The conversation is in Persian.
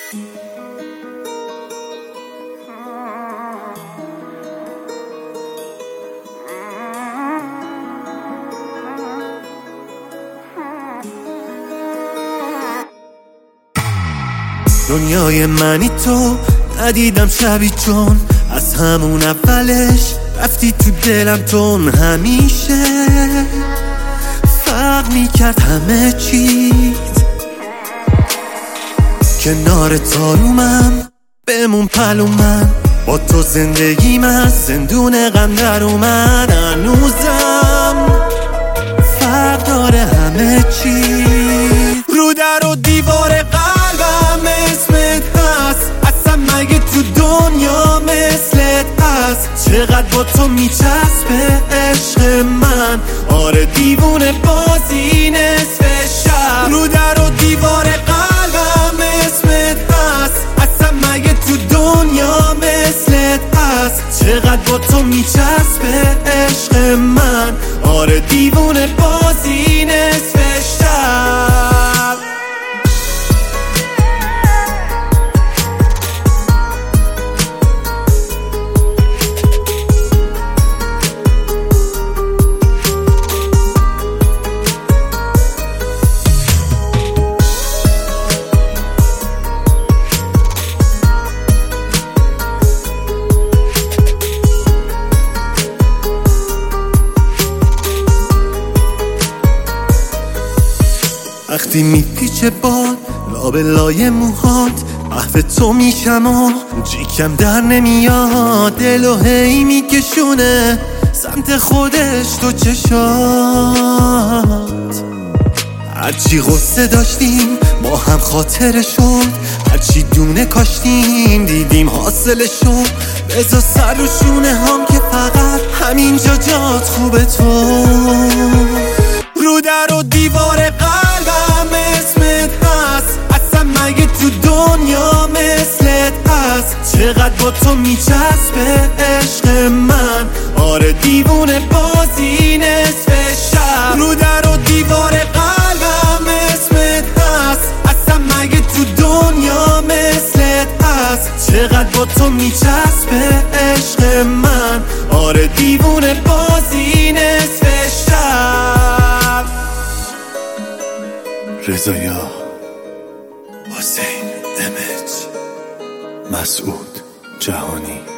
دنیای منی تو ندیدم شبی چون از همون اولش رفتی تو دلم تون همیشه فرق میکرد همه چیت کنار تارومم بمون پلومن با تو زندگیم از زندون غم در اومد هنوزم فرق داره همه چی رو در و دیوار قلبم اسمت هست اصلا مگه تو دنیا مثلت هست چقدر با تو میچسبه عشق من آره دیوونه بازی نصف شب رو در و دیوار قلبم اسمت هست اصلا مگه تو دنیا مثلت هست چقدر با تو میچسبه عشق من آره دیوونه بازی نصف شب وقتی میپیچه باد لابلای موهات محو تو میشم و جیکم در نمیاد دلو هی میکشونه سمت خودش تو چشات هرچی غصه داشتیم با هم خاطره شد هرچی دونه کاشتیم دیدیم حاصله شد بذار سر و شونه هم که فقط همینجا جات خوبه تو رو در و دیوار قلبم اسمت هست اصلا مگه تو دنیا مثلت هست چقدر با تو میچسبه عشق من آره دیوونه بازی نصف شب رو در و دیوار قلبم اسمت هست اصلا مگه تو دنیا مثلت هست چقدر با تو میچسبه عشق من آره دیوونه بازی نصف شب رضایا حسین امج مسعود جهانی